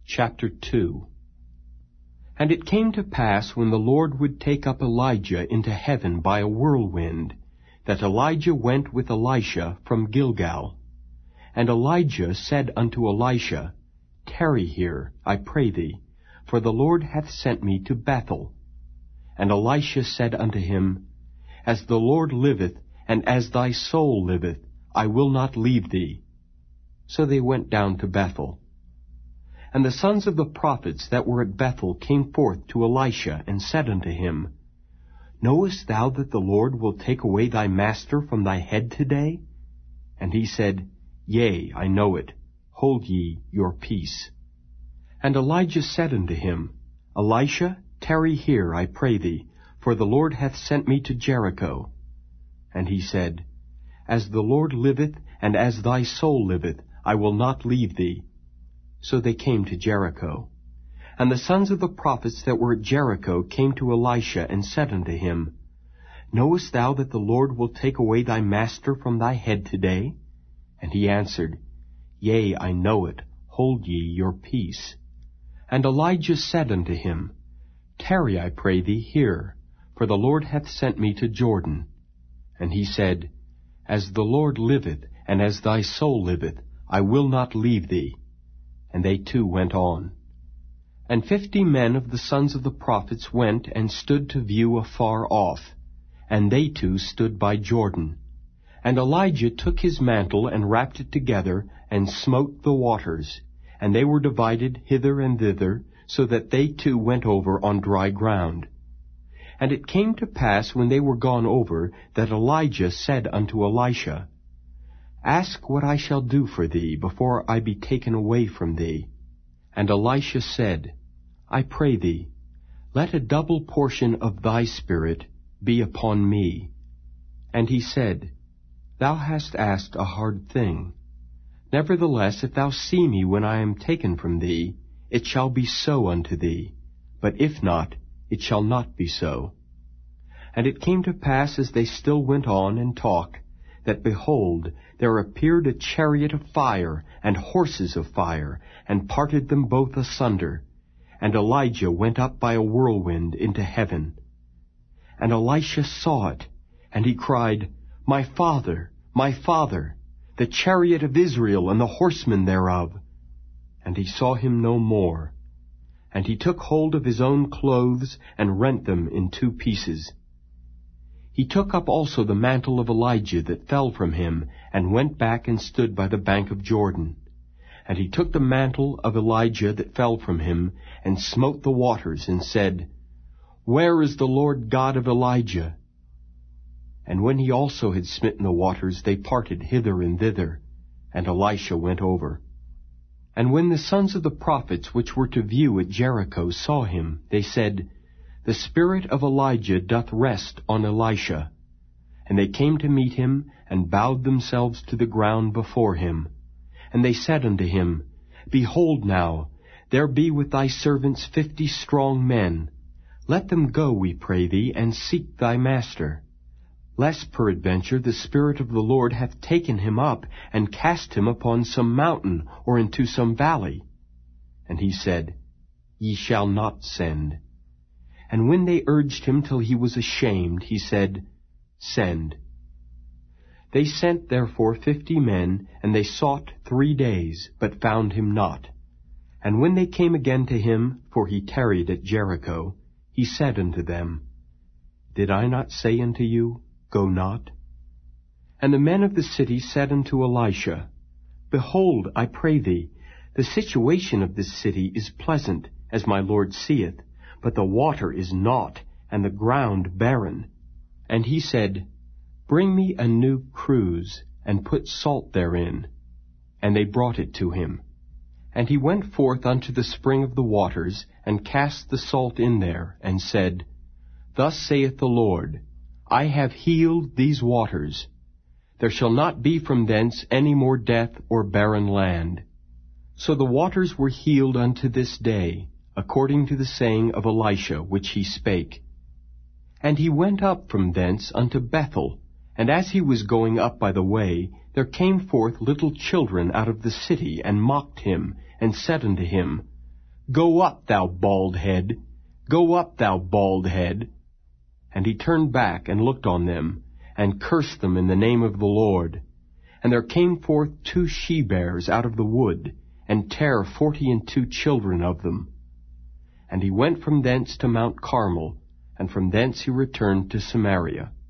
Chapter 2. And it came to pass, when the Lord would take up Elijah into heaven by a whirlwind, that Elijah went with Elisha from Gilgal. And Elijah said unto Elisha, Tarry here, I pray thee, for the Lord hath sent me to Bethel. And Elisha said unto him, As the Lord liveth, and as thy soul liveth, I will not leave thee. So they went down to Bethel. And the sons of the prophets that were at Bethel came forth to Elisha, and said unto him, Knowest thou that the Lord will take away thy master from thy head today? And he said, Yea, I know it. Hold ye your peace. And Elijah said unto him, Elisha, tarry here, I pray thee, for the Lord hath sent me to Jericho. And he said, As the Lord liveth, and as thy soul liveth, I will not leave thee. So they came to Jericho. And the sons of the prophets that were at Jericho came to Elisha, and said unto him, Knowest thou that the Lord will take away thy master from thy head today? And he answered, Yea, I know it. Hold ye your peace. And Elijah said unto him, Tarry, I pray thee, here, for the Lord hath sent me to Jordan. And he said, As the Lord liveth, and as thy soul liveth, I will not leave thee. And they two went on. And 50 men of the sons of the prophets went and stood to view afar off, and they two stood by Jordan. And Elijah took his mantle and wrapped it together, and smote the waters, and they were divided hither and thither, so that they two went over on dry ground. And it came to pass, when they were gone over, that Elijah said unto Elisha, Ask what I shall do for thee before I be taken away from thee. And Elisha said, I pray thee, let a double portion of thy spirit be upon me. And he said, Thou hast asked a hard thing. Nevertheless, if thou see me when I am taken from thee, it shall be so unto thee. But if not, it shall not be so. And it came to pass, as they still went on and talked, that, behold, there appeared a chariot of fire, and horses of fire, and parted them both asunder. And Elijah went up by a whirlwind into heaven. And Elisha saw it, and he cried, My father, the chariot of Israel, and the horsemen thereof. And he saw him no more. And he took hold of his own clothes, and rent them in 2 pieces. He took up also the mantle of Elijah that fell from him, and went back and stood by the bank of Jordan. And he took the mantle of Elijah that fell from him, and smote the waters, and said, Where is the Lord God of Elijah? And when he also had smitten the waters, they parted hither and thither, and Elisha went over. And when the sons of the prophets which were to view at Jericho saw him, they said, The spirit of Elijah doth rest on Elisha. And they came to meet him, and bowed themselves to the ground before him. And they said unto him, Behold now, there be with thy servants 50 strong men. Let them go, we pray thee, and seek thy master, lest peradventure the Spirit of the Lord hath taken him up, and cast him upon some mountain, or into some valley. And he said, Ye shall not send. And when they urged him till he was ashamed, he said, Send. They sent therefore 50 men, and they sought 3 days, but found him not. And when they came again to him, for he tarried at Jericho, he said unto them, Did I not say unto you, Go not? And the men of the city said unto Elisha, Behold, I pray thee, the situation of this city is pleasant, as my Lord seeth, but the water is naught, and the ground barren. And he said, Bring me a new cruse, and put salt therein. And they brought it to him. And he went forth unto the spring of the waters, and cast the salt in there, and said, Thus saith the Lord, I have healed these waters. There shall not be from thence any more death or barren land. So the waters were healed unto this day, according to the saying of Elisha which he spake. And he went up from thence unto Bethel, and as he was going up by the way, there came forth little children out of the city, and mocked him, and said unto him, Go up, thou bald head! Go up, thou bald head! And he turned back and looked on them, and cursed them in the name of the Lord. And there came forth 2 she-bears out of the wood, and tare 42 children of them. And he went from thence to Mount Carmel, and from thence he returned to Samaria.